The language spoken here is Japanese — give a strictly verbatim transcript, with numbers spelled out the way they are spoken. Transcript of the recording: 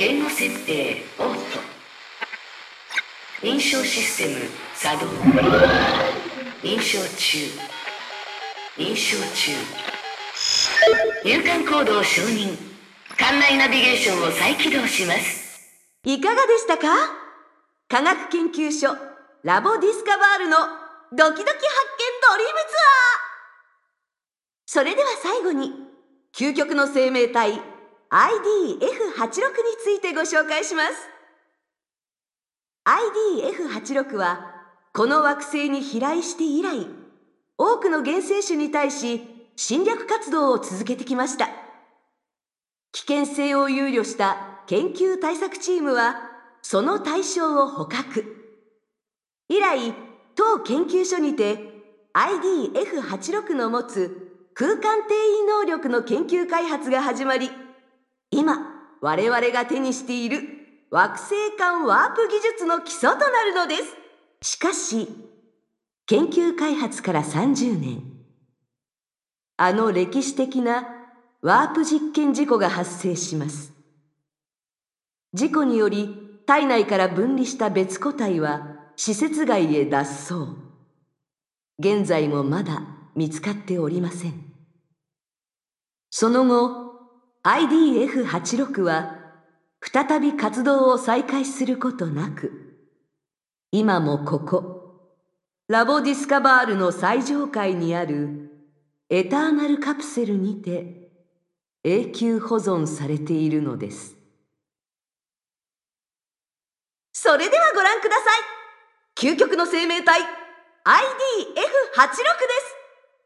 言語設定オート。認証システム作動。認証中。認証中。入館コードを承認。館内ナビゲーションを再起動します。 いかがでしたか？科学研究所ラボディスカバールのドキドキ発見ドリームツアー。それでは最後に究極の生命体 アイディーエフはちじゅうろく についてご紹介します。 アイディーエフはちじゅうろく はこの惑星に飛来して以来、多くの原生種に対し侵略活動を続けてきました。危険性を憂慮した研究対策チームはその対象を捕獲。以来、当研究所にて アイディーエフはちじゅうろく の持つ空間転移能力の研究開発が始まり、今我々が手にしている惑星間ワープ技術の基礎となるのです。しかし、研究開発からさんじゅうねん、あの歴史的なワープ実験事故が発生します。事故により体内から分離した別個体は施設外へ脱走。現在もまだ見つかっておりません。その後、アイディーエフはちじゅうろく は再び活動を再開することなく、今もここ、ラボディスカバールの最上階にあるエターナルカプセルにて永久保存されているのです。それではご覧ください。究極の生命体 アイディーエフはちじゅうろく です。